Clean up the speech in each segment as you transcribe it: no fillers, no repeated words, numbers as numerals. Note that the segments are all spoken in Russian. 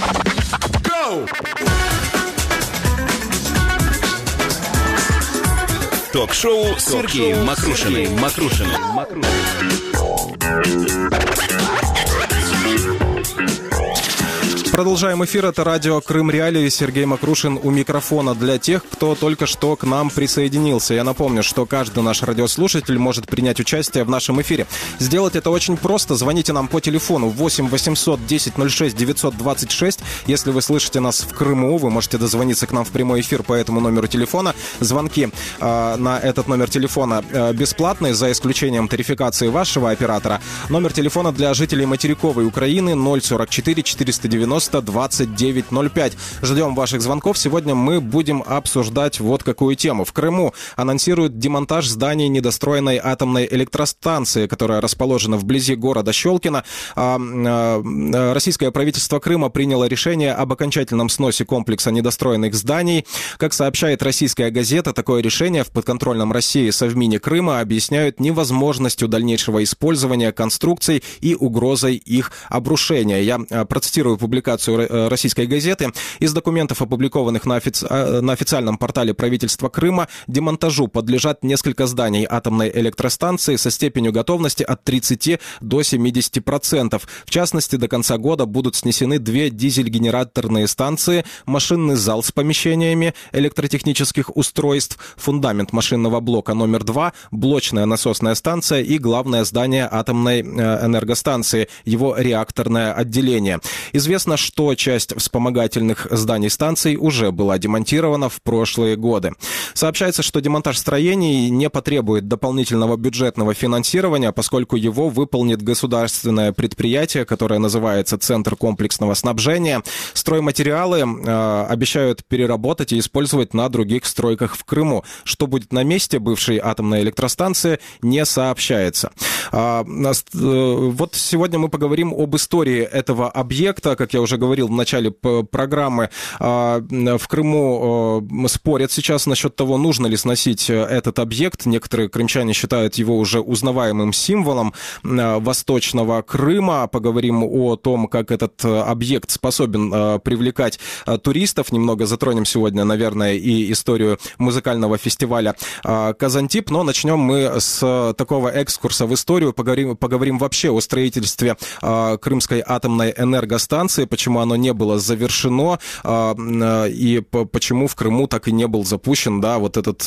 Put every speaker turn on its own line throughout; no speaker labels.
Go! Ток-шоу с Сергеем Мокрушиным.
Продолжаем эфир. Это радио Крым Реалии. Сергей Мокрушин у микрофона. Для тех, кто только что к нам присоединился, я напомню, что каждый наш радиослушатель может принять участие в нашем эфире. Сделать это очень просто. Звоните нам по телефону 8 800 10 06 926. Если вы слышите нас в Крыму, вы можете дозвониться к нам в прямой эфир по этому номеру телефона. Звонки на этот номер телефона бесплатные, за исключением тарификации вашего оператора. Номер телефона для жителей материковой Украины 044 490 2905. Ждем ваших звонков. Сегодня мы будем обсуждать вот какую тему. В Крыму анонсируют демонтаж зданий недостроенной атомной электростанции, которая расположена вблизи города Щелкино. Российское правительство Крыма приняло решение об окончательном сносе комплекса недостроенных зданий. Как сообщает российская газета, такое решение в подконтрольном России Совмине Крыма объясняют невозможностью дальнейшего использования конструкций и угрозой их обрушения. Я процитирую публикацию российской газеты. Из документов, опубликованных на официальном портале правительства Крыма, демонтажу подлежат несколько зданий атомной электростанции со степенью готовности от 30 до 70%. В частности, до конца года будут снесены 2 дизель-генераторные станции, машинный зал с помещениями электротехнических устройств, фундамент машинного блока номер 2, блочная насосная станция и главное здание атомной энергостанции, его реакторное отделение. Известно, что часть вспомогательных зданий станций уже была демонтирована в прошлые годы. Сообщается, что демонтаж строений не потребует дополнительного бюджетного финансирования, поскольку его выполнит государственное предприятие, которое называется «Центр комплексного снабжения». Стройматериалы обещают переработать и использовать на других стройках в Крыму. Что будет на месте бывшей атомной электростанции, не сообщается. Вот сегодня мы поговорим об истории этого объекта. Как я уже говорил в начале программы, в Крыму спорят сейчас насчет того, нужно ли сносить этот объект. Некоторые крымчане считают его уже узнаваемым символом Восточного Крыма. Поговорим о том, как этот объект способен привлекать туристов. Немного затронем сегодня, наверное, и историю музыкального фестиваля «Казантип». Но начнем мы с такого экскурса в историю. Поговорим вообще о строительстве Крымской атомной энергостанции, почему оно не было завершено и почему в Крыму так и не был запущен, да, вот этот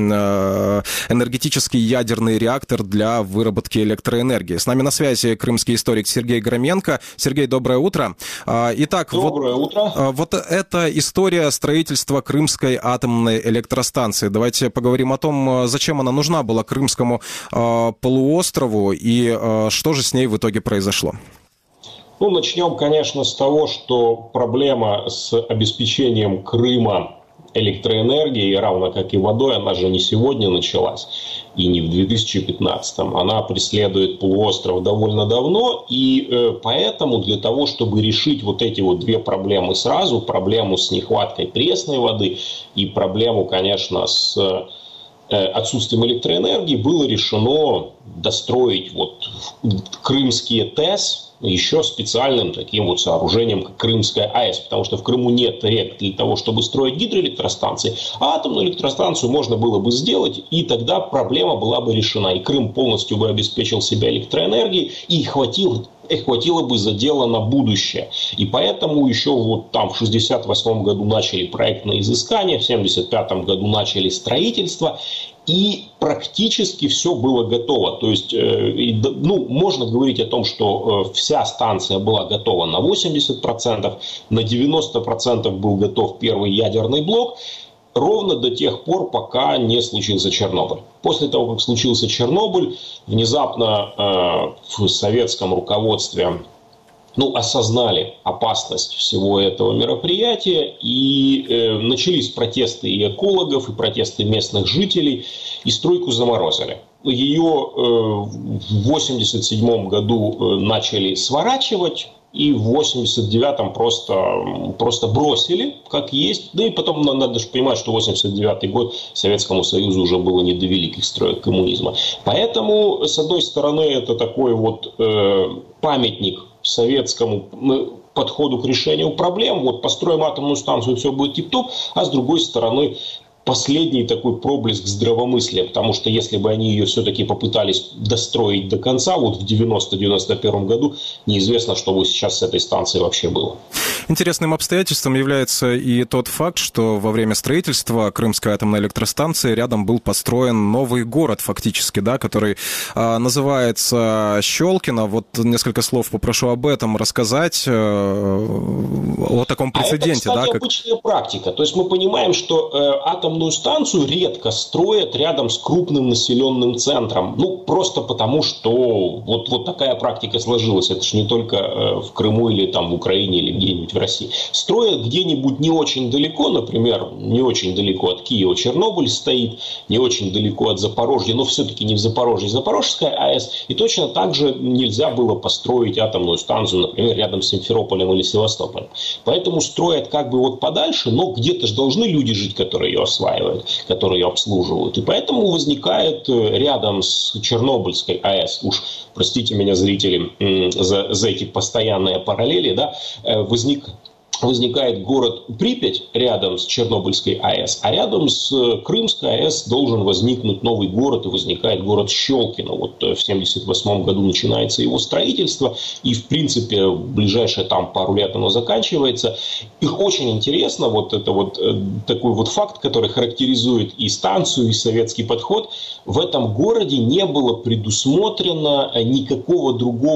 энергетический ядерный реактор для выработки электроэнергии. С нами на связи крымский историк Сергей Громенко. Сергей, доброе утро. Итак,
доброе утро.
Вот эта история строительства Крымской атомной электростанции. Давайте поговорим о том, зачем она нужна была Крымскому полуострову и что же с ней в итоге произошло.
Ну, начнем, конечно, с того, что проблема с обеспечением Крыма электроэнергией, равно как и водой, она же не сегодня началась и не в 2015-м. Она преследует полуостров довольно давно, и поэтому для того, чтобы решить вот эти вот 2 проблемы сразу, проблему с нехваткой пресной воды и проблему, конечно, с отсутствием электроэнергии, было решено достроить вот крымские ТЭС еще специальным таким вот сооружением, как Крымская АЭС, потому что в Крыму нет рек для того, чтобы строить гидроэлектростанции, а атомную электростанцию можно было бы сделать, и тогда проблема была бы решена, и Крым полностью бы обеспечил себя электроэнергией, и хватило бы за дело на будущее. И поэтому еще вот там в 1968 году начали проектные изыскания, в 1975 году начали строительство, и практически все было готово. То есть, можно говорить о том, что вся станция была готова на 80%, на 90% был готов первый ядерный блок, ровно до тех пор, пока не случился Чернобыль. После того, как случился Чернобыль, внезапно в советском руководстве осознали опасность всего этого мероприятия, и начались протесты и экологов, и протесты местных жителей, и стройку заморозили. Ее в 1987 году начали сворачивать, и в 1989-м просто бросили, как есть. Да и потом надо же понимать, что 1989 год Советскому Союзу уже было не до великих строек коммунизма. Поэтому, с одной стороны, это такой вот памятник подходу к решению проблем. Вот построим атомную станцию, все будет тип-топ, а с другой стороны последний такой проблеск здравомыслия, потому что если бы они ее все-таки попытались достроить до конца, вот в 90-91 году, неизвестно, что бы сейчас с этой станцией вообще было.
Интересным обстоятельством является и тот факт, что во время строительства Крымской атомной электростанции рядом был построен новый город фактически, да, который называется Щелкино. Вот несколько слов попрошу об этом рассказать, о таком прецеденте.
Это, кстати,
да,
обычная практика. То есть мы понимаем, что атомную станцию редко строят рядом с крупным населенным центром. Ну, просто потому, что вот такая практика сложилась. Это же не только в Крыму или там в Украине или где-нибудь в России. Строят где-нибудь не очень далеко, например, не очень далеко от Киева Чернобыль стоит, не очень далеко от Запорожья, но все-таки не в Запорожье, Запорожская АЭС. И точно так же нельзя было построить атомную станцию, например, рядом с Симферополем или Севастополем. Поэтому строят как бы вот подальше, но где-то же должны люди жить, которые ее осваивают, которые ее обслуживают. И поэтому возникает рядом с Чернобыльской АЭС, уж простите меня, зрители, за эти постоянные параллели, да, возникает город Припять рядом с Чернобыльской АЭС, а рядом с Крымской АЭС должен возникнуть новый город, и возникает город Щелкино. Вот в 1978 году начинается его строительство, и в принципе в ближайшие там пару лет оно заканчивается. Их очень интересно, вот это вот такой вот факт, который характеризует и станцию, и советский подход. В этом городе не было предусмотрено никакой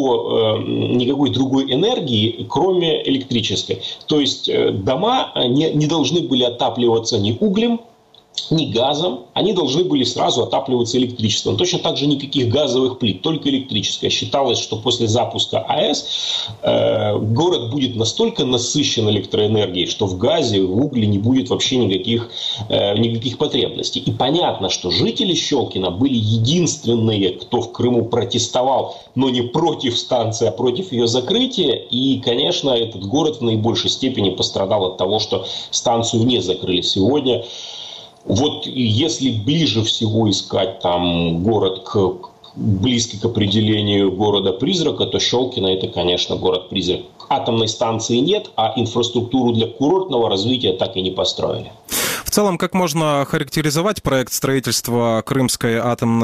другой энергии, кроме электрической. То есть дома не должны были отапливаться ни углем, ни газом, они должны были сразу отапливаться электричеством. Точно так же никаких газовых плит, только электрическое. Считалось, что после запуска АЭС город будет настолько насыщен электроэнергией, что в газе, в угле не будет вообще никаких потребностей. И понятно, что жители Щелкина были единственные, кто в Крыму протестовал, но не против станции, а против ее закрытия. И, конечно, этот город в наибольшей степени пострадал от того, что станцию не закрыли сегодня. Вот если ближе всего искать там город близкий к определению города-призрака, то Щелкино это, конечно, город-призрак. Атомной станции нет, а инфраструктуру для курортного развития так и не построили.
В целом, как можно характеризовать проект строительства Крымской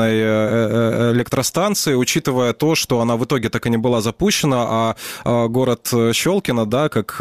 атомной электростанции, учитывая то, что она в итоге так и не была запущена, а город Щелкино, да, как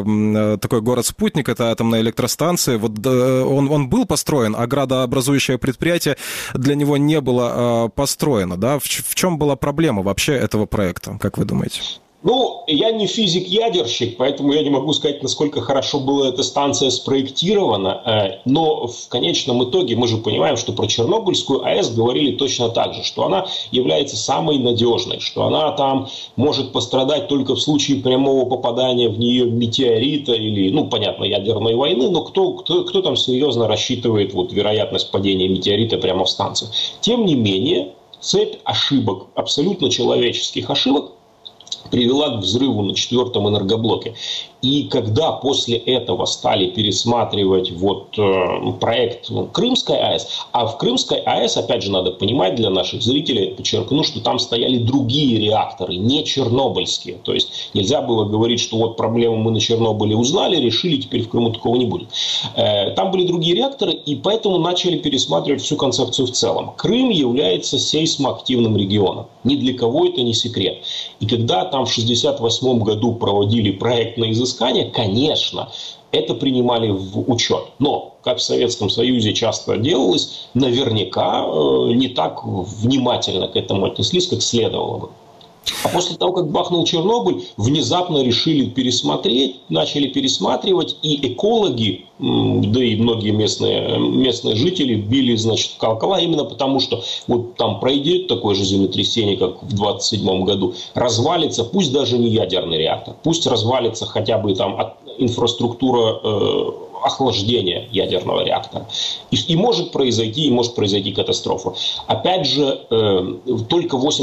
такой город-спутник этой атомной электростанции, вот он был построен, а градообразующее предприятие для него не было построено, да? В чем была проблема вообще этого проекта, как вы думаете?
Ну, я не физик-ядерщик, поэтому я не могу сказать, насколько хорошо была эта станция спроектирована. Но в конечном итоге мы же понимаем, что про Чернобыльскую АЭС говорили точно так же, что она является самой надежной, что она там может пострадать только в случае прямого попадания в нее метеорита или, ну, понятно, ядерной войны, но кто там серьезно рассчитывает вот вероятность падения метеорита прямо в станцию? Тем не менее, цепь ошибок, абсолютно человеческих ошибок, привела к взрыву на 4-м энергоблоке. И когда после этого стали пересматривать вот проект Крымской АЭС, а в Крымской АЭС, опять же, надо понимать для наших зрителей, подчеркну, что там стояли другие реакторы, не чернобыльские. То есть нельзя было говорить, что вот проблему мы на Чернобыле узнали, решили, теперь в Крыму такого не будет. Там были другие реакторы, и поэтому начали пересматривать всю концепцию в целом. Крым является сейсмоактивным регионом. Ни для кого это не секрет. И когда там в 1968 году проводили проект на изыскание, конечно, это принимали в учет. Но, как в Советском Союзе часто делалось, наверняка не так внимательно к этому отнеслись, как следовало бы. А после того, как бахнул Чернобыль, внезапно решили пересмотреть, начали пересматривать, и экологи, да и многие местные жители били, значит, в колокола, именно потому, что вот там пройдет такое же землетрясение, как в 1927 году, развалится, пусть даже не ядерный реактор, пусть развалится хотя бы там инфраструктура охлаждения ядерного реактора. И может произойти катастрофа. Опять же, только в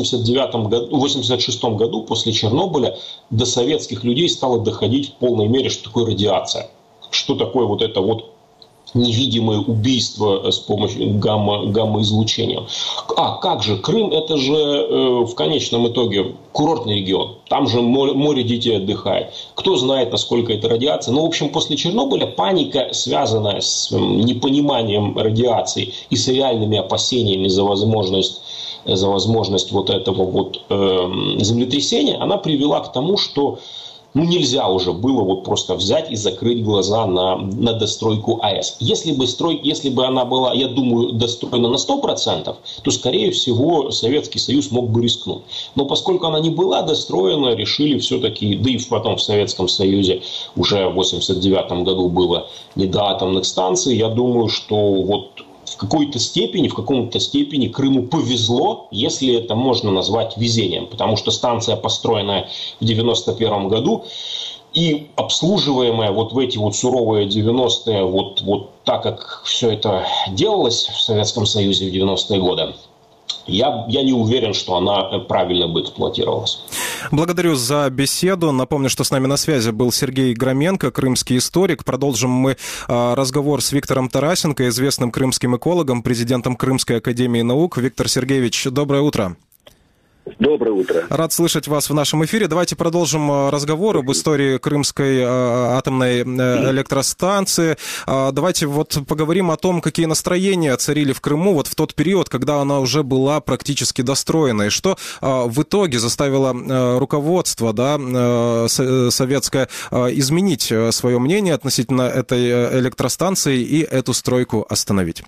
1986 году, после Чернобыля, до советских людей стало доходить в полной мере, что такое радиация. Что такое вот это вот невидимое убийство с помощью гамма-излучения. А как же? Крым – это же в конечном итоге курортный регион. Там же море детей отдыхает. Кто знает, насколько это радиация. Ну, в общем, после Чернобыля паника, связанная с непониманием радиации и с реальными опасениями за возможность вот этого вот землетрясения, она привела к тому, что нельзя уже было вот просто взять и закрыть глаза на достройку АЭС. Если бы она была, я думаю, достроена на 100%, то, скорее всего, Советский Союз мог бы рискнуть. Но поскольку она не была достроена, решили все-таки, да и потом в Советском Союзе уже в 1989 году было не до атомных станций, я думаю, что вот в каком-то степени Крыму повезло, если это можно назвать везением. Потому что станция, построенная в 1991 году и обслуживаемая вот в эти вот суровые 90-е, вот так, как все это делалось в Советском Союзе в 90-е годы, я не уверен, что она правильно бы эксплуатировалась.
Благодарю за беседу. Напомню, что с нами на связи был Сергей Громенко, крымский историк. Продолжим мы разговор с Виктором Тарасенко, известным крымским экологом, президентом Крымской академии наук. Виктор Сергеевич, доброе утро.
Доброе утро.
Рад слышать вас в нашем эфире. Давайте продолжим разговор об истории Крымской атомной электростанции. Давайте вот поговорим о том, какие настроения царили в Крыму вот в тот период, когда она уже была практически достроена. И что в итоге заставило руководство, советское, изменить свое мнение относительно этой электростанции и эту стройку остановить?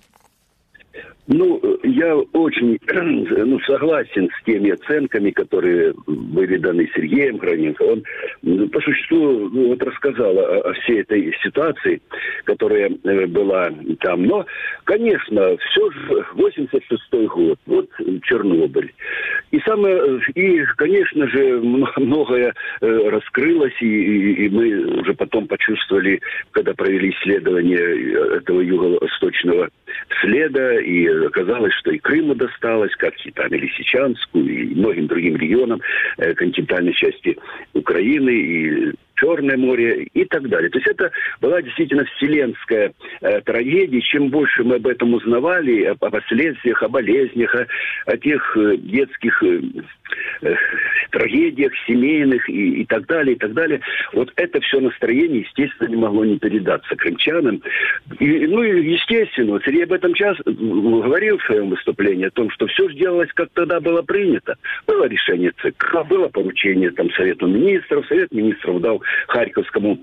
Я очень согласен с теми оценками, которые были даны Сергеем Громенко. Он по существу рассказал о всей этой ситуации, которая была там. Но, конечно, все же 86-й год, вот Чернобыль. И, конечно же, многое раскрылось, и мы уже потом почувствовали, когда провели исследование этого юго-восточного следа, и оказалось, что и Крыму досталось, как и там, и Лисичанску, и многим другим регионам континентальной части Украины, и Черное море и так далее. То есть это была действительно вселенская трагедия. Чем больше мы об этом узнавали, о последствиях, о болезнях, о тех детских трагедиях семейных и так далее, вот это все настроение, естественно, не могло не передаться крымчанам. И естественно, вот Сергей об этом говорил в своем выступлении, о том, что все сделалось, как тогда было принято. Было решение ЦК, было поручение Совету министров. Совет министров дал Харьковскому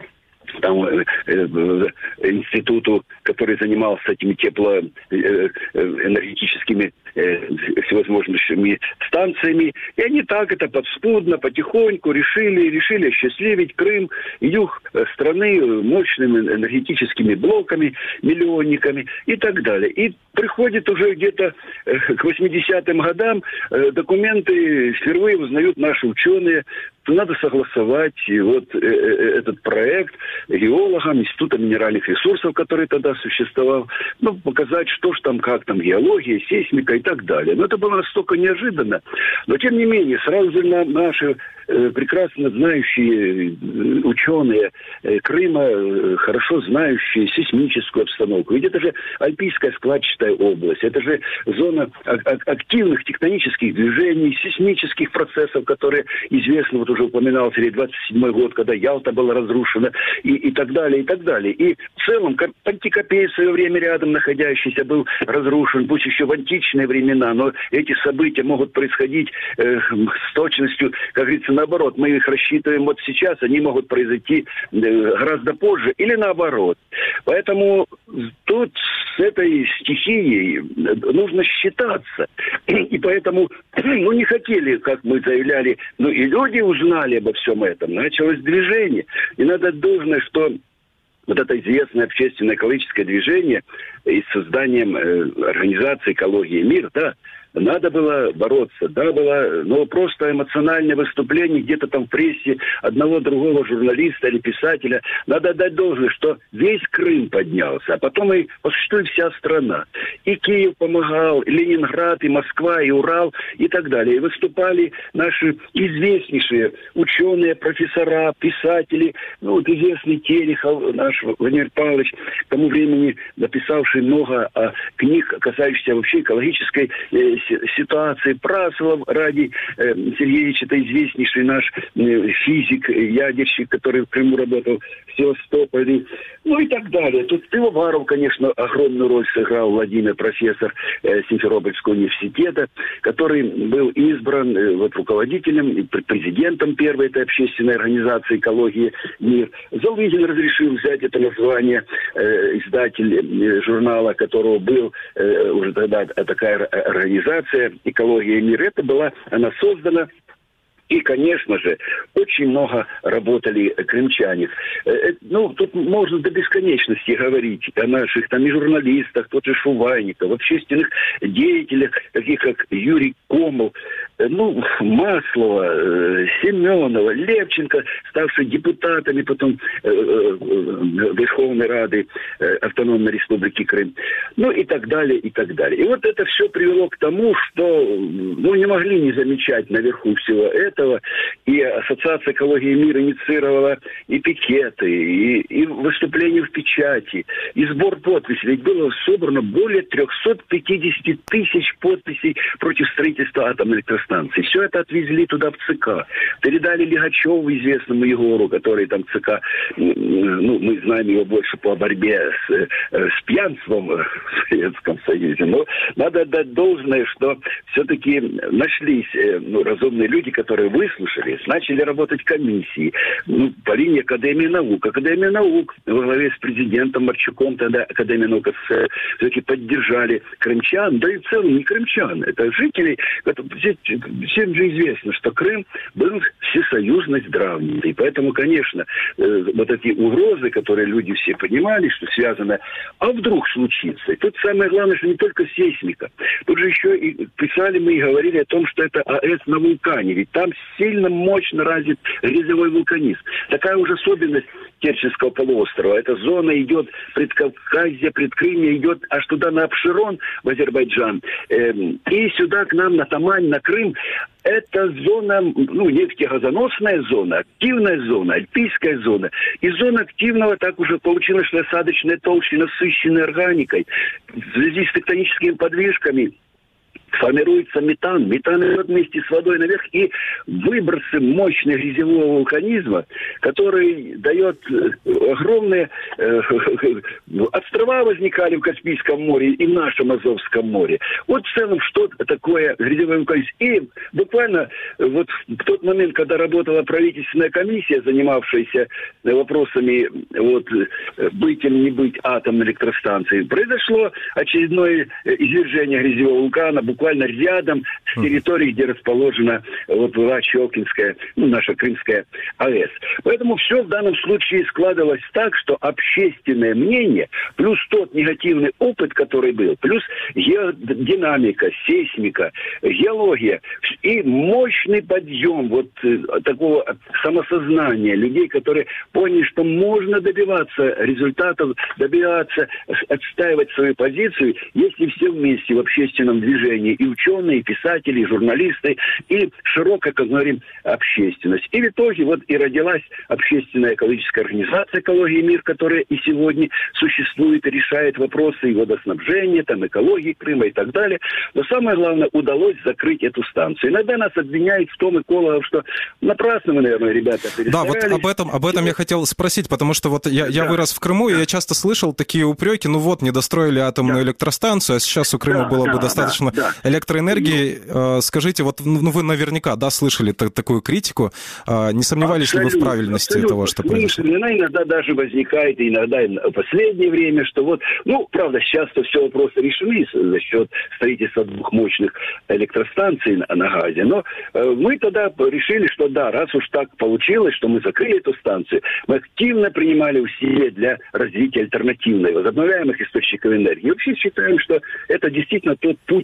институту, который занимался этими теплоэнергетическими всевозможными станциями. И они так это подспудно, потихоньку решили осчастливить Крым и юг страны мощными энергетическими блоками, миллионниками и так далее. И приходит уже где-то к 80-м годам документы впервые узнают наши ученые, что надо согласовать этот проект геологам Института минеральных ресурсов, который тогда существовал, показать, что ж там, как там, геология, сейсмика и так далее. Но это было настолько неожиданно. Но, тем не менее, сразу же наши прекрасно знающие ученые Крыма, хорошо знающие сейсмическую обстановку. Ведь это же альпийская складчатая область, это же зона активных тектонических движений, сейсмических процессов, которые известны, вот уже упоминал Сергей, 27-й год, когда Ялта была разрушена, и так далее, и так далее. И в целом Пантикопей в свое время рядом находящийся был разрушен, пусть еще в античные времена, но эти события могут происходить с точностью, как говорится, наоборот. Мы их рассчитываем вот сейчас, они могут произойти гораздо позже или наоборот. Поэтому тут с этой стихией нужно считаться. И поэтому, не хотели, как мы заявляли, и люди узнали обо всем этом. Началось движение. И надо должное, что вот это известное общественное экологическое движение и с созданием организации «Экология и мир», надо было бороться, да, было, но просто эмоциональное выступление где-то там в прессе одного другого журналиста или писателя. Надо отдать должное, что весь Крым поднялся, а потом и по существу вся страна. И Киев помогал, и Ленинград, и Москва, и Урал, и так далее. И выступали наши известнейшие ученые, профессора, писатели, ну, вот известный Терехов, наш Владимир Павлович, к тому времени написавший много книг, касающихся вообще экологической ситуации. Праслов Радий Сергеевич, это известнейший наш физик, ядерщик, который в Крыму работал, в Севастополе, ну и так далее. Тут Пивоваров, конечно, огромную роль сыграл, Владимир, профессор Симферопольского университета, который был избран вот, руководителем и президентом первой этой общественной организации «Экология. Мир». Залыгин разрешил взять это название, издатель журнала, которого был уже тогда такая организация «Экология. Мир». Это была, она создана. И, конечно же, очень много работали крымчане. Ну, тут можно до бесконечности говорить о наших там и журналистах, тот же Шувайников, общественных деятелях, таких как Юрий Комов, ну, Маслова, Семенова, Левченко, ставшие депутатами потом Верховной Рады Автономной Республики Крым, ну и так далее, и так далее. И вот это все привело к тому, что ну, не могли не замечать наверху всего этого. И Ассоциация «Экология и мир» инициировала и пикеты, и выступления в печати, и сбор подписей. Ведь было собрано более 350 тысяч подписей против строительства атомной электростанции. Все это отвезли туда в ЦК. Передали Лихачеву, известному Егору, который там ЦК, ну, мы знаем его больше по борьбе с пьянством в Советском Союзе. Но надо отдать должное, что все-таки нашлись разумные люди, которые выслушались, начали работать комиссии ну, по линии Академии наук. Академия наук во главе с президентом Марчуком, тогда Академия наук СССР, все-таки поддержали крымчан, да и в целом не крымчан, это жители. Всем же известно, что Крым был всесоюзно здравный. И поэтому, конечно, вот эти угрозы, которые люди все понимали, что связано, а вдруг случится. И тут самое главное, что не только сейсмика. Тут же еще и писали мы и говорили о том, что это АЭС на вулкане. Ведь там сильно мощно развит грязевой вулканизм. Такая уже особенность Керченского полуострова. Эта зона идет Предкавказье, Предкрымье, идет аж туда на Абшерон, в Азербайджан. И сюда к нам, на Тамань, на Крым. Это зона, ну, нефтегазоносная зона, активная зона, альпийская зона. И зона активного так уже получилось, что осадочная толща насыщенной органикой. В связи с тектоническими подвижками формируется метан. Метан идет вместе с водой наверх, и выбросы мощного грязевого вулканизма, который дает огромные... Острова возникали в Каспийском море и в нашем Азовском море. Вот в целом, что такое грязевой вулканизм. И буквально вот в тот момент, когда работала правительственная комиссия, занимавшаяся вопросами вот, быть или не быть атомной электростанции, произошло очередное извержение грязевого вулкана, буквально рядом с территорией, где расположена вот была Щелкинская, ну, наша Крымская АЭС. Поэтому все в данном случае складывалось так, что общественное мнение, плюс тот негативный опыт, который был, плюс динамика, сейсмика, геология и мощный подъем вот такого самосознания людей, которые поняли, что можно добиваться результатов, добиваться, отстаивать свою позицию, если все вместе в общественном движении, и ученые, и писатели, и журналисты, и широкая, как говорим, общественность. И в итоге вот и родилась общественная экологическая организация «Экология и мир», которая и сегодня существует и решает вопросы и водоснабжения, там, экологии Крыма и так далее. Но самое главное, удалось закрыть эту станцию. Иногда нас обвиняют в том, экологов, что напрасно мы, наверное, ребята, перестарались.
Да, вот об этом я хотел спросить, потому что вот я вырос в Крыму, и я часто слышал такие упреки, ну вот, не достроили атомную электростанцию, а сейчас у Крыма было бы достаточно электроэнергии. Скажите, вот ну, вы наверняка, да, слышали такую критику. Не сомневались ли вы в правильности того, что произошло?
Иногда даже возникает, иногда в последнее время, что вот, ну, правда, сейчас-то все вопросы решены за счет строительства двух мощных электростанций на газе, но мы тогда решили, что да, раз уж так получилось, что мы закрыли эту станцию, мы активно принимали усилия для развития альтернативных возобновляемых источников энергии. И вообще считаем, что это действительно тот путь, по которому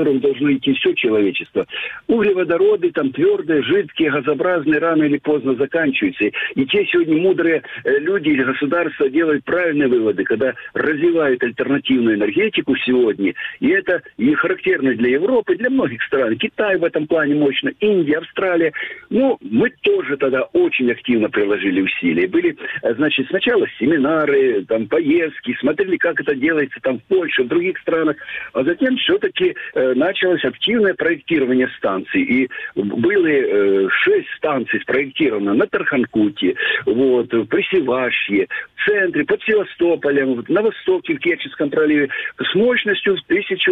которому должно идти все человечество. Углеводороды, там твердые, жидкие, газообразные, рано или поздно заканчиваются. И те сегодня мудрые люди или государства делают правильные выводы, когда развивают альтернативную энергетику сегодня. И это и характерно для Европы, для многих стран. Китай в этом плане мощно, Индия, Австралия. Ну, мы тоже тогда очень активно приложили усилия. Были, значит, сначала семинары, там, поездки, смотрели, как это делается там в Польше, в других странах. А затем все-таки началось активное проектирование станций. И было 6 станций спроектировано на Тарханкуте, вот, в Присевашье, в центре, под Севастополем, на востоке, в Керченском проливе, с мощностью в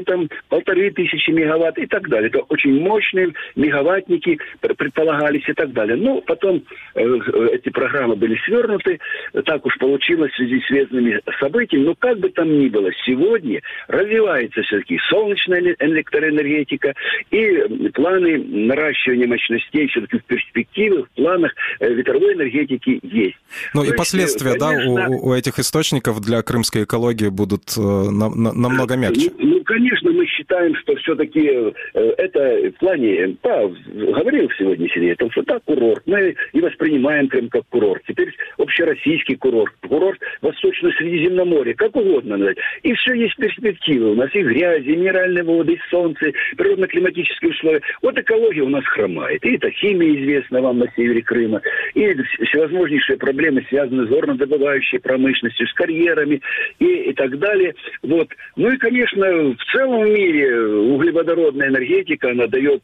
1500 мегаватт и так далее. Это очень мощные мегаваттники предполагались и так далее. Но потом эти программы были свернуты, так уж получилось в связи с разными событиями. Но как бы там ни было, сегодня развивается все-таки солнечная электроэнергетика и планы наращивания мощностей все-таки в перспективе, в планах ветровой энергетики есть.
Ну и последствия, конечно, да, у этих источников для крымской экологии будут намного мягче.
Ну, конечно, мы считаем, что все-таки это в плане, да, говорил сегодня Сергей о том, что да, курорт, мы и воспринимаем Крым как курорт. Теперь общероссийский курорт, курорт Восточно-Средиземноморья, как угодно назвать. И все есть перспективы. У нас и грязи, и минеральные воды, и солнце, природно-климатические условия. Вот экология у нас хромает. И это химия известна вам на севере Крыма, и всевозможнейшие проблемы, связанные с горнодобывающей промышленностью, с карьерами и так далее. Вот. Ну и, конечно, в целом мире углеводородная энергетика, она дает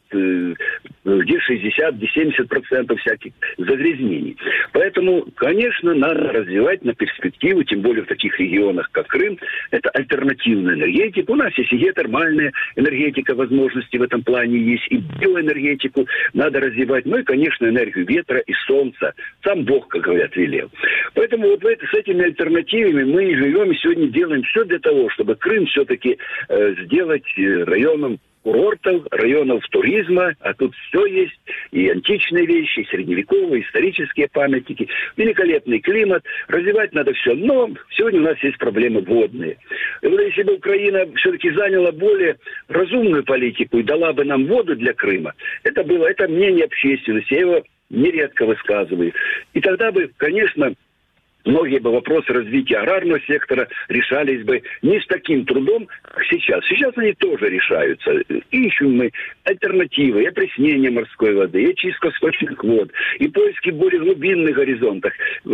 где 60, где 70% всяких загрязнений. Поэтому, конечно, надо развивать на перспективу, тем более в таких регионах, как Крым, это альтернативная энергетика. У нас есть и геотермальная энергетика, возможности в этом плане есть, и биоэнергетику надо развивать. Ну и, конечно, энергию ветра и солнца. Сам Бог, как говорят, велел. Поэтому вот с этими альтернативами мы живем и сегодня делаем все для того, чтобы Крым все-таки сделать районом курортов, районов туризма, а тут все есть, и античные вещи, и средневековые, исторические памятники, великолепный климат, развивать надо все. Но сегодня у нас есть проблемы водные. И вот если бы Украина все-таки заняла более разумную политику и дала бы нам воду для Крыма, это мнение общественности, я его нередко высказываю. И тогда бы, конечно, многие бы вопросы развития аграрного сектора решались бы не с таким трудом, как сейчас. Сейчас они тоже решаются. Ищем мы альтернативы, и опреснение морской воды, и очистка сточных вод, и поиски более глубинных горизонтах.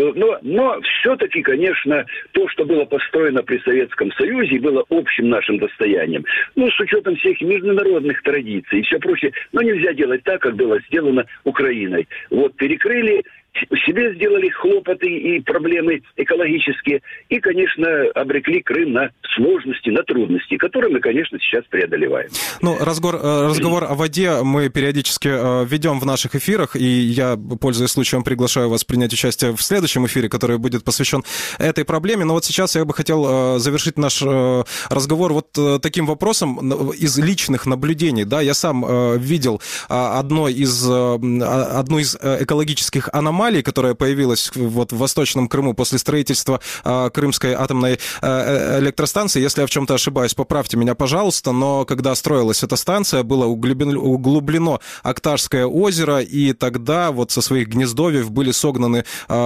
Но все-таки, конечно, то, что было построено при Советском Союзе, было общим нашим достоянием. Ну, с учетом всех международных традиций и все прочее. Но нельзя делать так, как было сделано Украиной. Вот перекрыли, себе сделали хлопоты и проблемы экологические, и, конечно, обрекли Крым на сложности, на трудности, которые мы, конечно, сейчас преодолеваем.
Ну, разговор о воде мы периодически ведем в наших эфирах, и я, пользуясь случаем, приглашаю вас принять участие в следующем эфире, который будет посвящен этой проблеме. Но вот сейчас я бы хотел завершить наш разговор вот таким вопросом из личных наблюдений. Да, я сам видел одну из экологических аномалий, которая появилась вот в Восточном Крыму после строительства Крымской атомной электростанции. Если я в чем-то ошибаюсь, поправьте меня, пожалуйста, но когда строилась эта станция, было углублено Акташское озеро, и тогда вот со своих гнездовьев были согнаны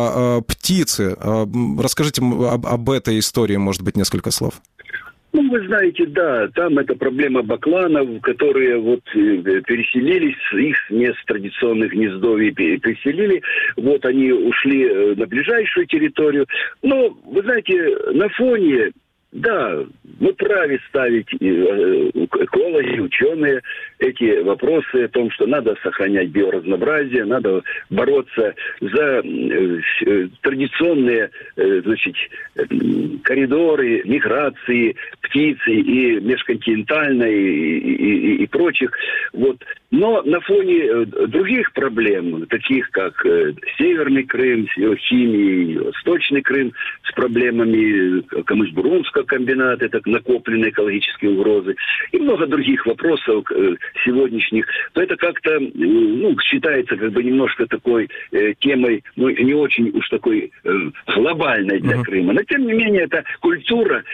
птицы. Расскажите об этой истории, может быть, несколько слов.
Ну, вы знаете, да, там это проблема бакланов, которые вот переселились, их мест традиционных гнездовий переселили, вот они ушли на ближайшую территорию. Но, вы знаете, на фоне, да, мы правы ставить экологи, ученые эти вопросы о том, что надо сохранять биоразнообразие, надо бороться за традиционные, значит, коридоры, миграции птицы и межконтинентальной и прочих. Вот. Но на фоне других проблем, таких как Северный Крым с его химией, Восточный Крым с проблемами Камыш-Бурунского мусорокомбинат, это накопленные экологические угрозы, и много других вопросов сегодняшних, то это как-то, считается как бы немножко такой темой, не очень уж такой глобальной для Крыма. Но, тем не менее, эта культура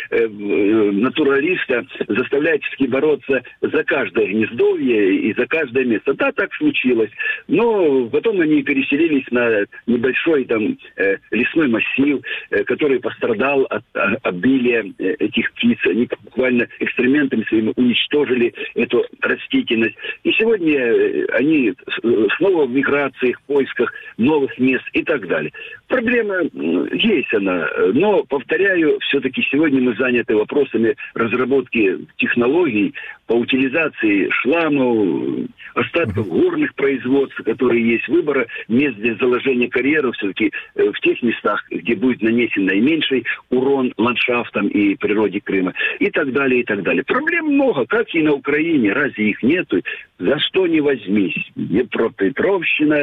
натуралиста заставляет все-таки бороться за каждое гнездовье и за каждое место. Да, так случилось. Но потом они переселились на небольшой лесной массив, который пострадал от обилия этих птиц. Они буквально экспериментами своими уничтожили эту растительность. И сегодня они снова в миграции, в поисках новых мест и так далее. Проблема есть она, но, повторяю, все-таки сегодня мы заняты вопросами разработки технологий по утилизации шламов, остатков горных производств, которые есть, выбора мест для заложения карьеров все-таки в тех местах, где будет нанесен наименьший урон ландшафтам и природе Крыма, и так далее, и так далее. Проблем много, как и на Украине, разве их нету? За что не возьмись? Днепропетровщина,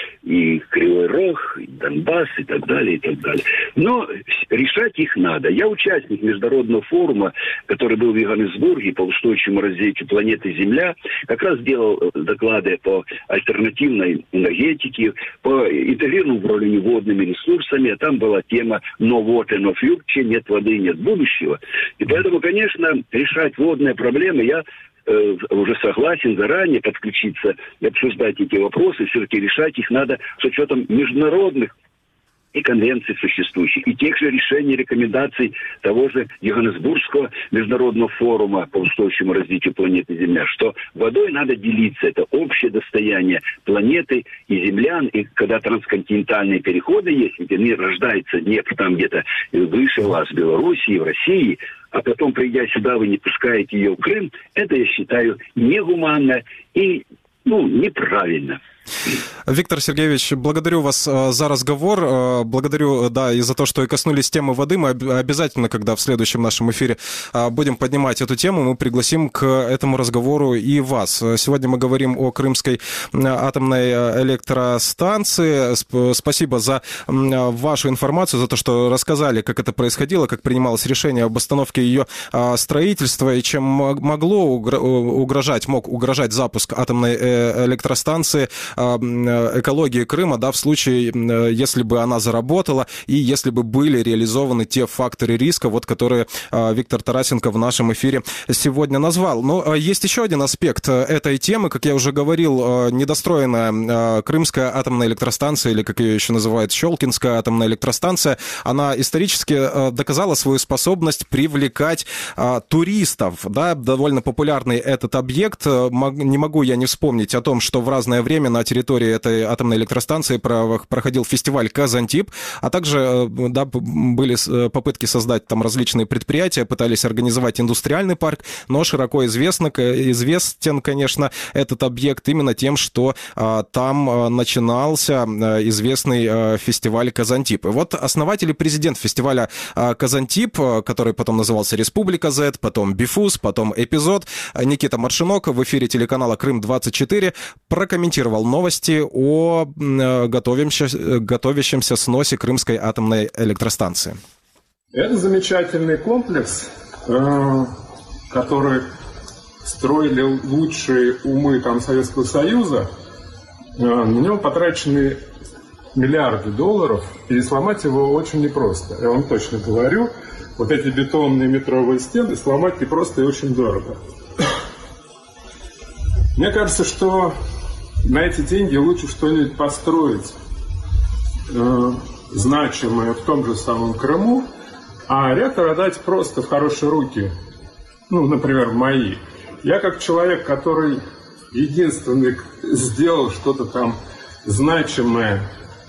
и Кривой Рог, и Донбасс, и так далее, и так далее. Но решать их надо. Я участник международного форума, который был в Йоханнесбурге по устойчивому развитию планеты Земля, как раз делал доклады по альтернативной энергетике, по интегрированному управлению водными ресурсами, а там была тема «No water, no future», «Нет воды, нет будущего». И поэтому, конечно, решать водные проблемы я уже согласен заранее подключиться и обсуждать эти вопросы. Все-таки решать их надо с учетом международных и конвенций существующих, и тех же решений, рекомендаций того же Йоханнесбургского международного форума по устойчивому развитию планеты Земля, что водой надо делиться, это общее достояние планеты и землян, и когда трансконтинентальные переходы есть, где мир рождается Днепр там где-то выше вас, в Белоруссии, в России, а потом, придя сюда, вы не пускаете ее в Крым, это, я считаю, негуманно и неправильно.
Виктор Сергеевич, благодарю вас за разговор, благодарю, и за то, что и коснулись темы воды. Мы обязательно, когда в следующем нашем эфире будем поднимать эту тему, мы пригласим к этому разговору и вас. Сегодня мы говорим о Крымской атомной электростанции. Спасибо за вашу информацию, за то, что рассказали, как это происходило, как принималось решение об остановке ее строительства и чем мог угрожать запуск атомной электростанции экологии Крыма, в случае, если бы она заработала и если бы были реализованы те факторы риска, которые Виктор Тарасенко в нашем эфире сегодня назвал. Но есть еще один аспект этой темы, как я уже говорил, недостроенная Крымская атомная электростанция, или как ее еще называют, Щелкинская атомная электростанция, она исторически доказала свою способность привлекать туристов. Довольно популярный этот объект. Не могу я не вспомнить о том, что в разное время на территории этой атомной электростанции проходил фестиваль «Казантип», а также были попытки создать там различные предприятия, пытались организовать индустриальный парк, но широко известен, конечно, этот объект именно тем, что там начинался известный фестиваль «Казантип». И основатель и президент фестиваля «Казантип», который потом назывался «Республика Z», потом «Бифуз», потом «Эпизод», Никита Маршинок в эфире телеканала «Крым-24» прокомментировал новости о готовящемся сносе Крымской атомной электростанции.
Это замечательный комплекс, который строили лучшие умы Советского Союза. На него потрачены миллиарды долларов, и сломать его очень непросто. Я вам точно говорю, эти бетонные метровые стены сломать непросто и очень дорого. Мне кажется, что на эти деньги лучше что-нибудь построить значимое в том же самом Крыму, а реактор отдать просто в хорошие руки, например, мои. Я как человек, который единственный сделал что-то там значимое,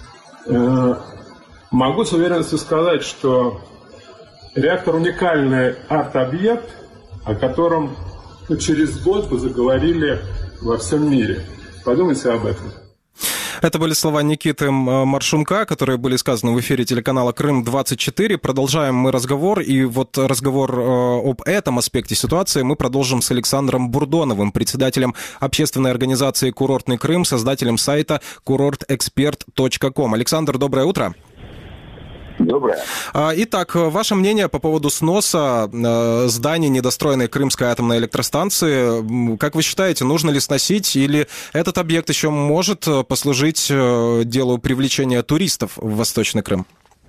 могу с уверенностью сказать, что реактор уникальный арт-объект, о котором через год вы заговорили во всем мире. Подумайте об этом.
Это были слова Никиты Маршунка, которые были сказаны в эфире телеканала «Крым-24». Продолжаем мы разговор, и разговор об этом аспекте ситуации мы продолжим с Александром Бурдоновым, председателем общественной организации «Курортный Крым», создателем сайта kurortexpert.com. Александр, доброе утро.
Доброе.
Итак, ваше мнение по поводу сноса зданий недостроенной Крымской атомной электростанции. Как вы считаете, нужно ли сносить, или этот объект еще может послужить делу привлечения туристов в Восточный Крым?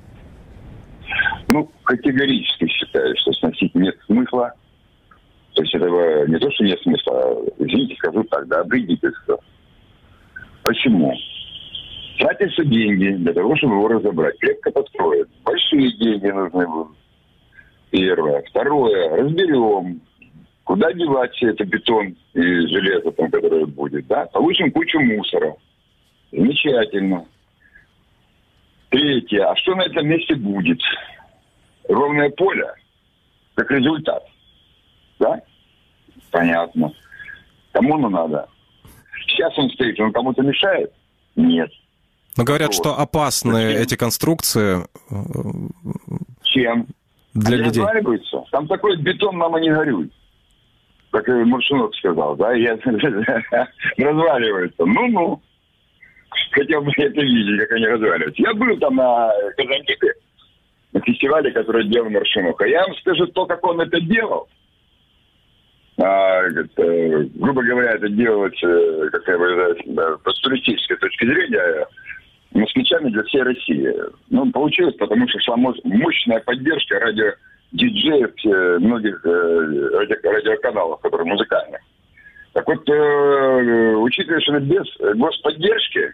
Ну, категорически считаю, что сносить нет смысла. То есть этого не то, что нет смысла, извините, скажу так, да, обидительство. Почему? Тратятся деньги для того, чтобы его разобрать. Крепко построят. Большие деньги нужны будут. Первое. Второе. Разберем. Куда девать все это бетон и железо, там, которое будет, да? Получим кучу мусора. Замечательно. Третье. А что на этом месте будет? Ровное поле, как результат. Да? Понятно. Кому оно надо? Сейчас он стоит, он кому-то мешает? Нет.
Но говорят, что опасны эти конструкции.
Чем?
Для людей.
Разваливаются. Там такой бетон, мама, не горюй. Как и Маршинок сказал, да? Разваливаются. Ну-ну. Хотел бы это видеть, как они разваливаются. Я был там на Казантипе, на фестивале, который делал Маршинок. А я вам скажу, то, как он это делал, грубо говоря, это делать, как я выражаюсь, с туристической точки зрения, москвичами для всей России. Ну, получилось, потому что шла мощная поддержка радиодиджеев многих радиоканалов, которые музыкальные. Так вот, учитывая, что без господдержки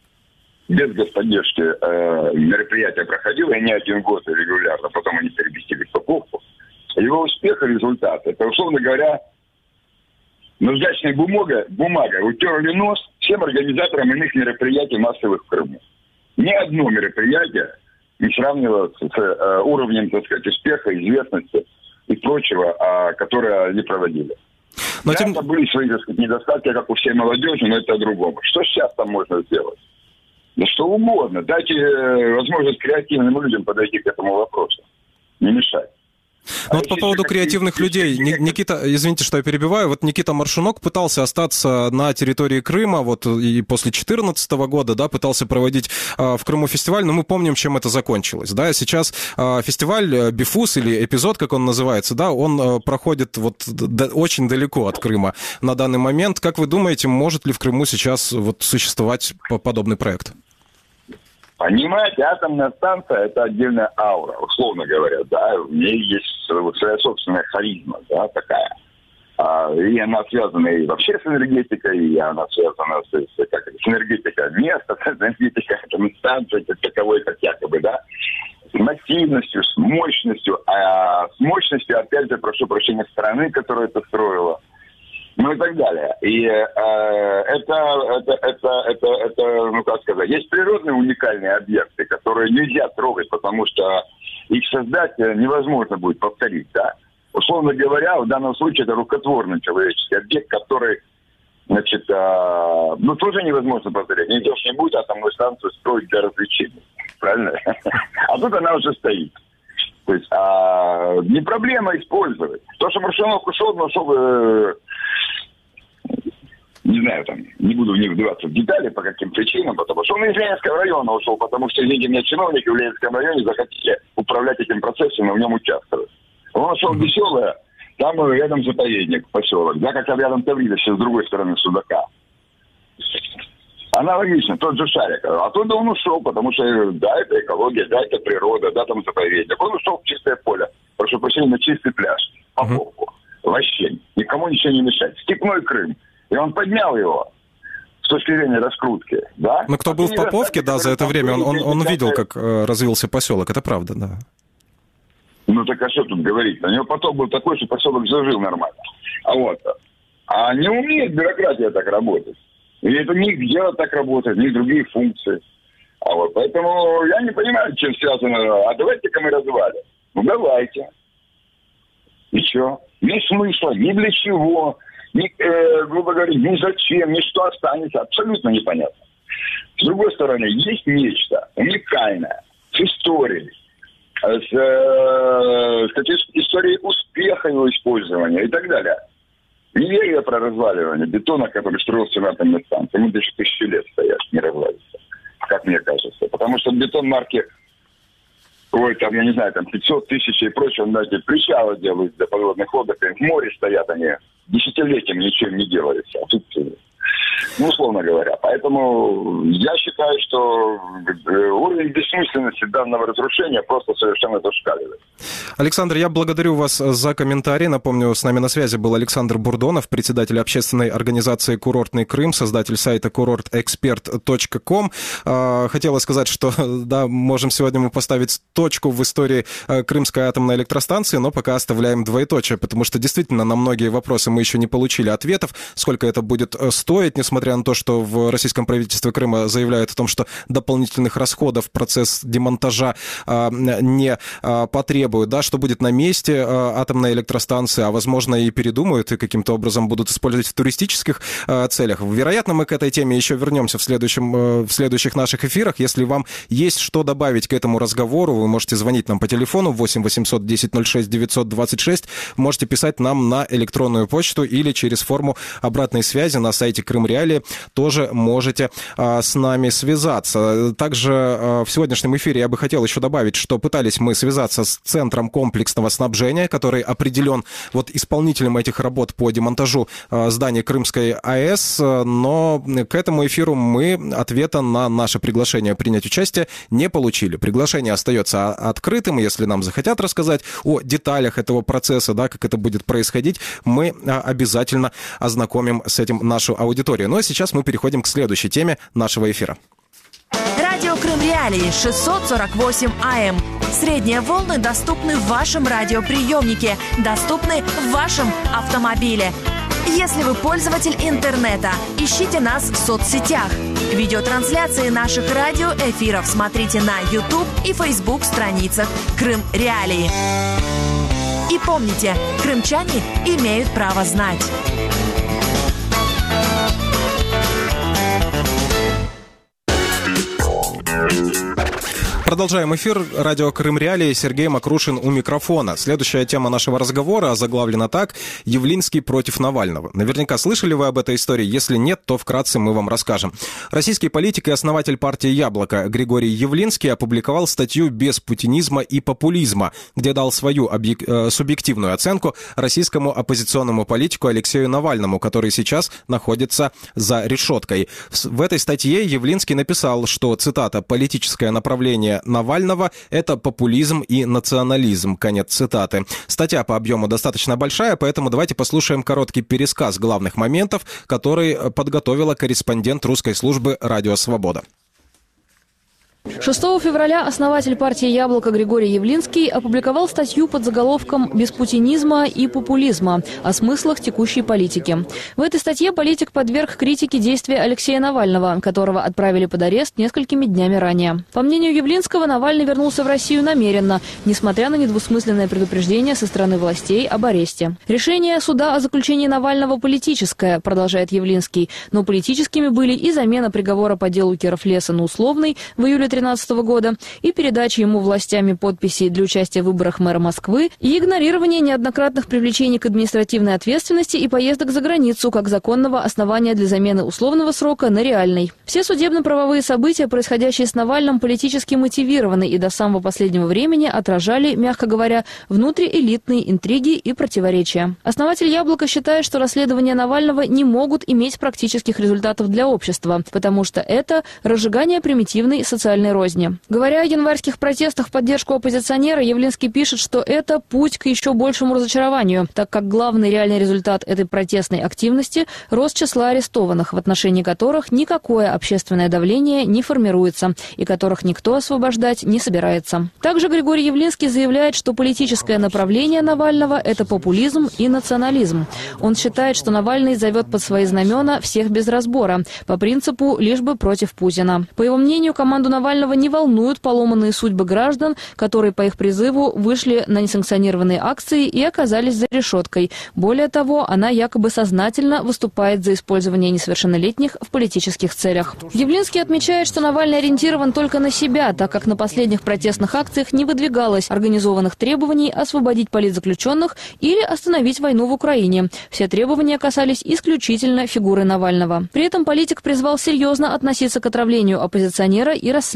мероприятие проходило, и не один год регулярно, потом они переместили в Покупку, его успех и результат, это, условно говоря, наждачной бумагой утерли нос всем организаторам иных мероприятий массовых в Крыму. Ни одно мероприятие не сравнивалось с уровнем, так сказать, успеха, известности и прочего, которое они проводили. Но там были свои, так сказать, недостатки, как у всей молодежи, но это о другом. Что сейчас там можно сделать? Да что угодно. Дайте возможность креативным людям подойти к этому вопросу. Не мешать.
Ну вот по поводу креативных людей, Никита, извините, что я перебиваю, вот Никита Маршунок пытался остаться на территории Крыма, вот и после 2014 года, да, пытался проводить в Крыму фестиваль, но мы помним, чем это закончилось, да, сейчас фестиваль Бифус или эпизод, как он называется, да, он проходит вот очень далеко от Крыма на данный момент. Как вы думаете, может ли в Крыму сейчас вот существовать подобный проект?
Понимаете, атомная станция – это отдельная аура, условно говоря, да, в ней есть своя собственная харизма, да, такая. И она связана и вообще с энергетикой, и она связана с энергетикой места, с энергетикой атомной станции, как таковой, как якобы, да, с массивностью, с мощностью, а с мощностью, опять же, прошу прощения, страны, которая это строила. Ну и так далее. И ну как сказать, есть природные уникальные объекты, которые нельзя трогать, потому что их создать невозможно будет повторить, да. Условно говоря, в данном случае это рукотворный человеческий объект, который, значит, ну тоже невозможно повторять. Никто же не будет атомную станцию строить для развлечений, правильно? А тут она уже стоит. То есть не проблема использовать. То, что Маршинок ушел, но чтобы... Не знаю, там, не буду в них вдаваться в детали, по каким причинам, потому что он из Ленинского района ушел, потому что, извините меня, чиновники в Ленинском районе захотели управлять этим процессом и в нем участвовать. Он ушел веселое, там рядом заповедник, поселок, да, как рядом Тавридище, с другой стороны Судака. Аналогично, тот же Шарик. Оттуда он ушел, потому что, да, это экология, да, это природа, да, там заповедник. Он ушел в чистое поле, прошу прощения, на чистый пляж, Поповку. Вообще, никому ничего не мешает. Степной Крым. И он поднял его с точки зрения раскрутки, да?
Но кто был в Поповке, да, за это время, он видел, как развился поселок, это правда, да.
Ну так а что тут говорить? У него поток был такой, что поселок зажил нормально. А не умеет бюрократия так работать. И это не их дело так работает, не другие функции. Поэтому я не понимаю, чем связано. А давайте-ка мы развалим. Ну давайте. И что? Ни смысла, ни для чего. Грубо говоря, ни зачем, ни что останется, абсолютно непонятно. С другой стороны, есть нечто уникальное с историей, с историей успеха его использования и так далее. Не верю я про разваливание бетона, который строился на атомной станции. Ему еще 1000 лет стоят, не развалится, как мне кажется. Потому что бетон марки ой, там, я не знаю, там 500 тысяч и прочее, знаете, причалы делают для подводных лодок, в море стоят они, десятилетиями ничем не делается. А тут, условно говоря. Поэтому я считаю, что уровень бессмысленности данного разрушения просто совершенно зашкаливает.
Александр, я благодарю вас за комментарий. Напомню, с нами на связи был Александр Бурдонов, председатель общественной организации «Курортный Крым», создатель сайта kurortexpert.com. Хотела сказать, что да, можем сегодня мы поставить точку в истории Крымской атомной электростанции, но пока оставляем двоеточие, потому что действительно на многие вопросы мы еще не получили ответов, сколько это будет стоить, несмотря на то, что в российском правительстве Крыма заявляют о том, что дополнительных расходов процесс демонтажа не потребует, да, что будет на месте атомной электростанции, а возможно и передумают и каким-то образом будут использовать в туристических целях. Вероятно, мы к этой теме еще вернемся в следующих наших эфирах. Если вам есть что добавить к этому разговору, вы можете звонить нам по телефону 8 800 10 06 926, можете писать нам на электронную почту или через форму обратной связи на сайте Крым Реалии тоже можете с нами связаться. Также в сегодняшнем эфире я бы хотел еще добавить, что пытались мы связаться с Центром комплексного снабжения, который определен вот исполнителем этих работ по демонтажу здания Крымской АЭС, но к этому эфиру мы ответа на наше приглашение принять участие не получили. Приглашение остается открытым, если нам захотят рассказать о деталях этого процесса, да, как это будет происходить, мы обязательно ознакомим с этим нашу аудиторию. Ну а сейчас мы переходим к следующей теме нашего эфира.
Радио Крым Реалии 648 АМ. Средние волны доступны в вашем радиоприемнике, доступны в вашем автомобиле. Если вы пользователь интернета, ищите нас в соцсетях. Видеотрансляции наших радиоэфиров смотрите на YouTube и Facebook страницах Крым Реалии. И помните, крымчане имеют право знать.
Продолжаем эфир. Радио Крым Реалии. Сергей Макрушин у микрофона. Следующая тема нашего разговора озаглавлена так: Явлинский против Навального. Наверняка слышали вы об этой истории. Если нет, то вкратце мы вам расскажем. Российский политик и основатель партии «Яблоко» Григорий Явлинский опубликовал статью «Без путинизма и популизма», где дал свою субъективную оценку российскому оппозиционному политику Алексею Навальному, который сейчас находится за решеткой. В этой статье Явлинский написал, что, цитата, «политическое направление Навального – это популизм и национализм». Конец цитаты. Статья по объему достаточно большая, поэтому давайте послушаем короткий пересказ главных моментов, который подготовила корреспондент русской службы «Радио Свобода».
6 февраля основатель партии «Яблоко» Григорий Явлинский опубликовал статью под заголовком «Без путинизма и популизма. О смыслах текущей политики». В этой статье политик подверг критике действия Алексея Навального, которого отправили под арест несколькими днями ранее. По мнению Явлинского, Навальный вернулся в Россию намеренно, несмотря на недвусмысленное предупреждение со стороны властей об аресте. Решение суда о заключении Навального политическое, продолжает Явлинский, но политическими были и замена приговора по делу Киров-Леса на условный в июле 2013 года, и передача ему властями подписей для участия в выборах мэра Москвы, и игнорирование неоднократных привлечений к административной ответственности и поездок за границу как законного основания для замены условного срока на реальный. Все судебно-правовые события, происходящие с Навальным, политически мотивированы и до самого последнего времени отражали, мягко говоря, внутриэлитные интриги и противоречия. Основатель «Яблока» считает, что расследования Навального не могут иметь практических результатов для общества, потому что это разжигание примитивной социальной розни. Говоря о январских протестах в поддержку оппозиционера, Явлинский пишет, что это путь к еще большему разочарованию, так как главный реальный результат этой протестной активности – рост числа арестованных, в отношении которых никакое общественное давление не формируется и которых никто освобождать не собирается. Также Григорий Явлинский заявляет, что политическое направление Навального – это популизм и национализм. Он считает, что Навальный зовет под свои знамена всех без разбора, по принципу «лишь бы против Путина». По его мнению, команду Навального не волнуют поломанные судьбы граждан, которые по их призыву вышли на несанкционированные акции и оказались за решеткой. Более того, она якобы сознательно выступает за использование несовершеннолетних в политических целях. Явлинский отмечает, что Навальный ориентирован только на себя, так как на последних протестных акциях не выдвигалось организованных требований освободить политзаключенных или остановить войну в Украине. Все требования касались исключительно фигуры Навального. При этом политик призвал серьезно относиться к отравлению оппозиционера и расследовать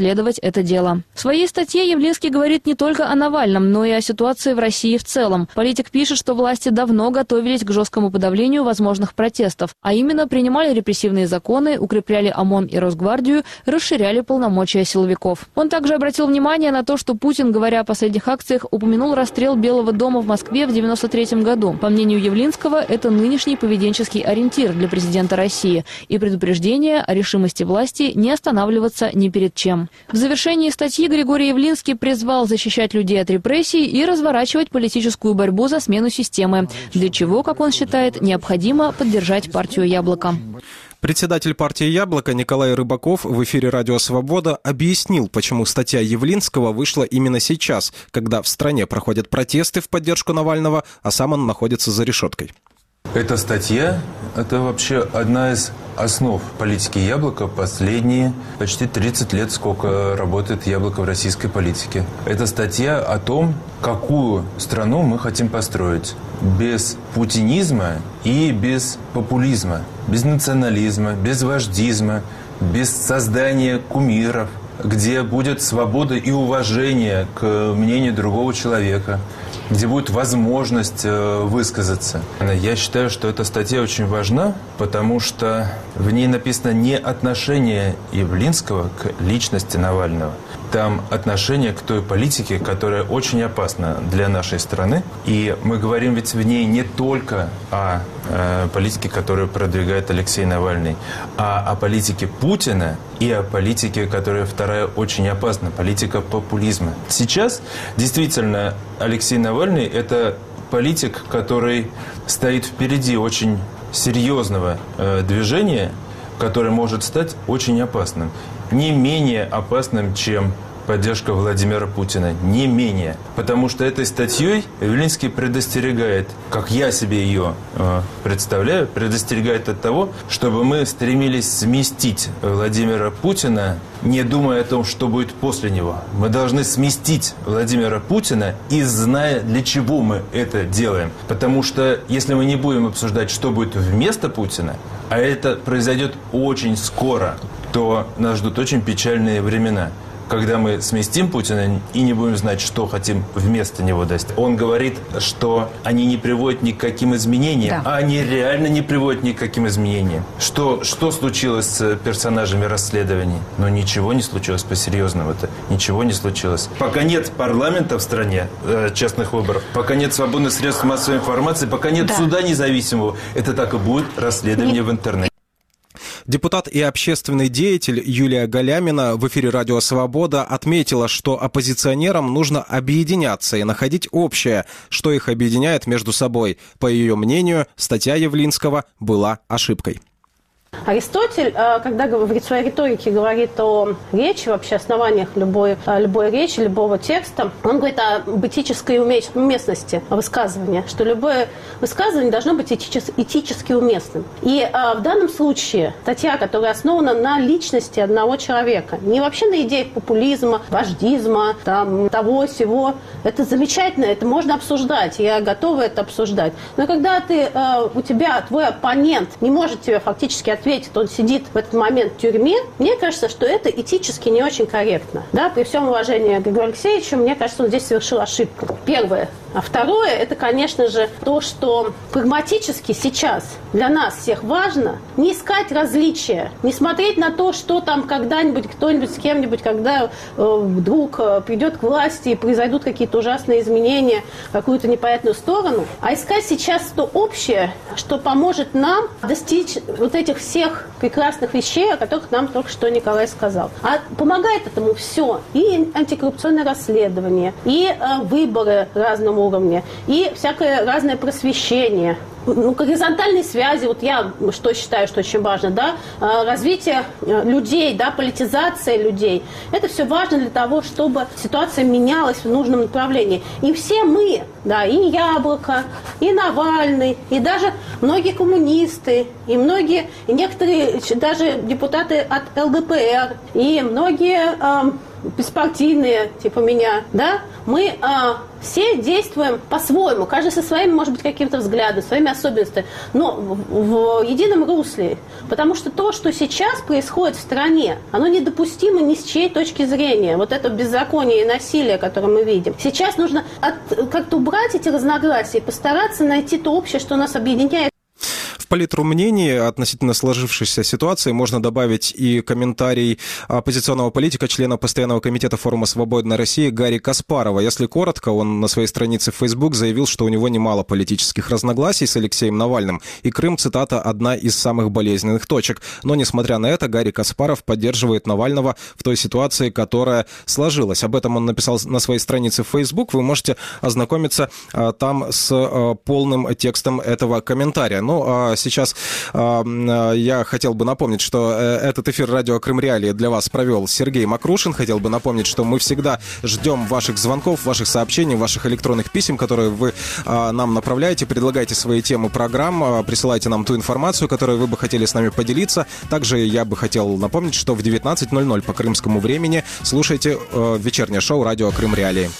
расследовать это дело. В своей статье Явлинский говорит не только о Навальном, но и о ситуации в России в целом. Политик пишет, что власти давно готовились к жесткому подавлению возможных протестов, а именно принимали репрессивные законы, укрепляли ОМОН и Росгвардию, расширяли полномочия силовиков. Он также обратил внимание на то, что Путин, говоря о последних акциях, упомянул расстрел Белого дома в Москве в 1993 году. По мнению Явлинского, это нынешний поведенческий ориентир для президента России и предупреждение о решимости власти не останавливаться ни перед чем. В завершении статьи Григорий Явлинский призвал защищать людей от репрессий и разворачивать политическую борьбу за смену системы, для чего, как он считает, необходимо поддержать партию «Яблоко».
Председатель партии «Яблоко» Николай Рыбаков в эфире «Радио Свобода» объяснил, почему статья Явлинского вышла именно сейчас, когда в стране проходят протесты в поддержку Навального, а сам он находится за решеткой.
Эта статья – это вообще одна из основ политики «Яблоко» последние почти 30 лет, сколько работает «Яблоко» в российской политике. Это статья о том, какую страну мы хотим построить. Без путинизма и без популизма, без национализма, без вождизма, без создания кумиров, где будет свобода и уважение к мнению другого человека, где будет возможность высказаться. Я считаю, что эта статья очень важна, потому что в ней написано не отношение Явлинского к личности Навального. Там отношение к той политике, которая очень опасна для нашей страны. И мы говорим ведь в ней не только о политике, которую продвигает Алексей Навальный, а о политике Путина и о политике, которая вторая очень опасна, политика популизма. Сейчас действительно Алексей Навальный – это политик, который стоит впереди очень серьезного движения, которое может стать очень опасным. Не менее опасным, чем поддержка Владимира Путина. Не менее. Потому что этой статьей Явлинский предостерегает, как я себе ее представляю, предостерегает от того, чтобы мы стремились сместить Владимира Путина, не думая о том, что будет после него. Мы должны сместить Владимира Путина и зная, для чего мы это делаем. Потому что если мы не будем обсуждать, что будет вместо Путина, а это произойдет очень скоро, то нас ждут очень печальные времена, когда мы сместим Путина и не будем знать, что хотим вместо него дать. Он говорит, что они не приводят ни к каким изменениям, а они реально не приводят ни к каким изменениям. Что случилось с персонажами расследований? Ну, ничего не случилось по-серьезному-то. Ничего не случилось. Пока нет парламента в стране, честных выборов, пока нет свободных средств массовой информации, пока нет суда независимого, это так и будет расследование в интернете.
Депутат и общественный деятель Юлия Галямина в эфире «Радио Свобода» отметила, что оппозиционерам нужно объединяться и находить общее, что их объединяет между собой. По ее мнению, статья Явлинского была ошибкой.
Аристотель, когда в своей риторике говорит о речи, вообще основаниях любой речи, любого текста, он говорит об этической уместности высказывания, что любое высказывание должно быть этически уместным. И в данном случае статья, которая основана на личности одного человека, не вообще на идеях популизма, вождизма, того-сего, это замечательно, это можно обсуждать, я готова это обсуждать. Но когда у тебя твой оппонент не может тебе фактически ответить, он сидит в этот момент в тюрьме, мне кажется, что это этически не очень корректно. Да, при всем уважении к Григорию Алексеевичу, мне кажется, он здесь совершил ошибку. Первое. А второе, это, конечно же, то, что прагматически сейчас для нас всех важно не искать различия, не смотреть на то, что там когда-нибудь кто-нибудь с кем-нибудь, когда вдруг придет к власти и произойдут какие-то ужасные изменения в какую-то непонятную сторону, а искать сейчас то общее, что поможет нам достичь вот этих всех прекрасных вещей, о которых нам только что Николай сказал. А помогает этому все. И антикоррупционное расследование, и выборы разного уровня, и всякое разное просвещение. Горизонтальные связи, вот я что считаю, что очень важно, да, развитие людей, да, политизация людей. Это все важно для того, чтобы ситуация менялась в нужном направлении. И все мы, да, и Яблоко, и Навальный, и даже многие коммунисты, и некоторые даже депутаты от ЛДПР, и многие беспартийные, типа меня, да, мы все действуем по-своему, каждый со своими, может быть, каким-то взглядом, своими особенностями, но в едином русле. Потому что то, что сейчас происходит в стране, оно недопустимо ни с чьей точки зрения. Вот это беззаконие и насилие, которое мы видим. Сейчас нужно как-то убрать эти разногласия и постараться найти то общее, что нас объединяет.
В палитру мнений относительно сложившейся ситуации можно добавить и комментарий оппозиционного политика, члена Постоянного комитета Форума «Свободная Россия» Гарри Каспарова. Если коротко, он на своей странице в Facebook заявил, что у него немало политических разногласий с Алексеем Навальным, и Крым, цитата, «одна из самых болезненных точек». Но, несмотря на это, Гарри Каспаров поддерживает Навального в той ситуации, которая сложилась. Об этом он написал на своей странице в Facebook. Вы можете ознакомиться там с полным текстом этого комментария. Ну, а сейчас я хотел бы напомнить, что этот эфир радио Крым Реалии для вас провел Сергей Макрушин. Хотел бы напомнить, что мы всегда ждем ваших звонков, ваших сообщений, ваших электронных писем, которые вы нам направляете. Предлагайте свои темы программ, присылайте нам ту информацию, которую вы бы хотели с нами поделиться. Также я бы хотел напомнить, что в 19:00 по крымскому времени слушайте вечернее шоу радио Крым Реалии.